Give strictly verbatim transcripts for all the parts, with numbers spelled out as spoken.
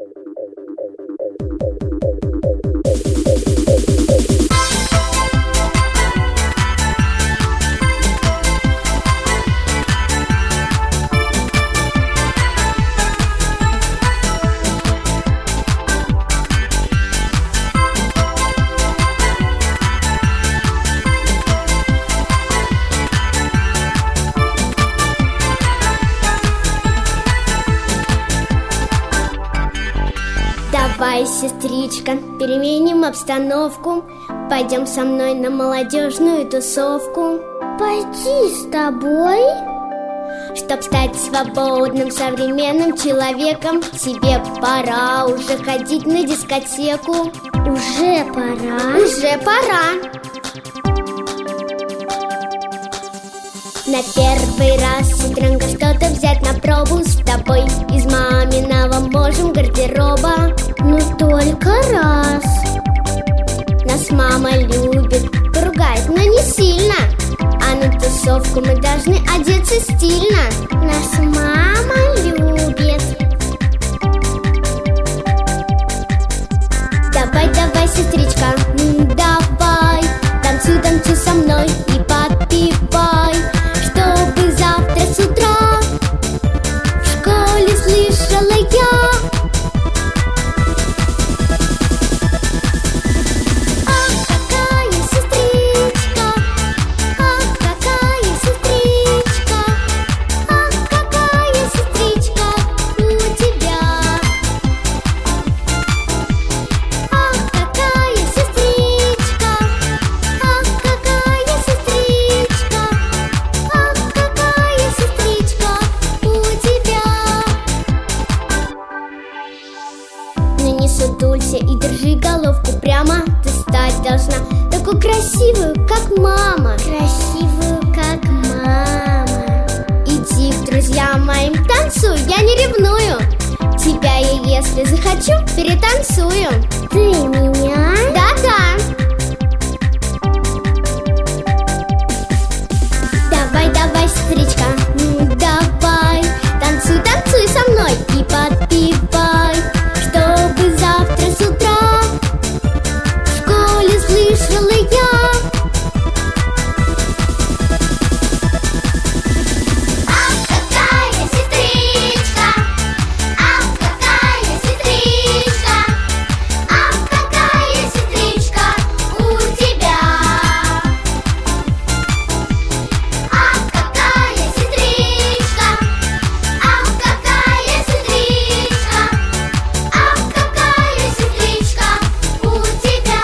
Давай, сестричка, переменим обстановку. Пойдем со мной на молодежную тусовку. Пойти с тобой? Чтоб стать свободным, современным человеком, тебе пора уже ходить на дискотеку. Уже пора? Уже пора. На первый раз, сестренка, что-то взять на пробу. С тобой из маминого можем гардероба. Ну только раз. Нас мама любит, поругает, но не сильно. А на тусовку мы должны одеться стильно. Нас мама любит. Давай, давай, сестричка, давай. Танцуй, танцуй со мной и подпевай, чтобы завтра с утра в школе слышала я. Ах, какая сестричка, ах, какая сестричка, ах, какая сестричка у тебя. Ах, какая сестричка, ах, какая сестричка, ах, какая сестричка у тебя. Но не сутулься и держи головку прямо. Ты стать должна такую красивую, как мама. Красивую, как мама. Иди к друзьям моим, танцуй, я не ревную. Тебя я, если захочу, перетанцую. Ты меня? Да-да. Давай, давай, сестричка, м, давай. Танцуй, танцуй со мной и подпевай, чтобы завтра с утра в школе слышала я. Ах, какая сестричка, ах, какая сестричка, ах, какая сестричка у тебя. Ах, какая сестричка, ах, какая сестричка, ах, какая сестричка у тебя.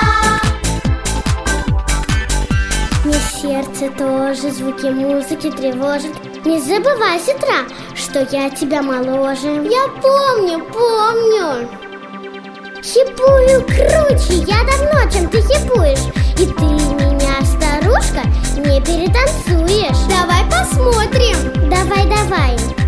Мне сердце тоже звуки музыки тревожит. Не забывай с утра, что я тебя моложе. Я помню, помню. Хипую круче я давно, чем ты хипуешь. И ты меня, старушка, не перетанцуешь. Давай посмотрим. Давай, давай.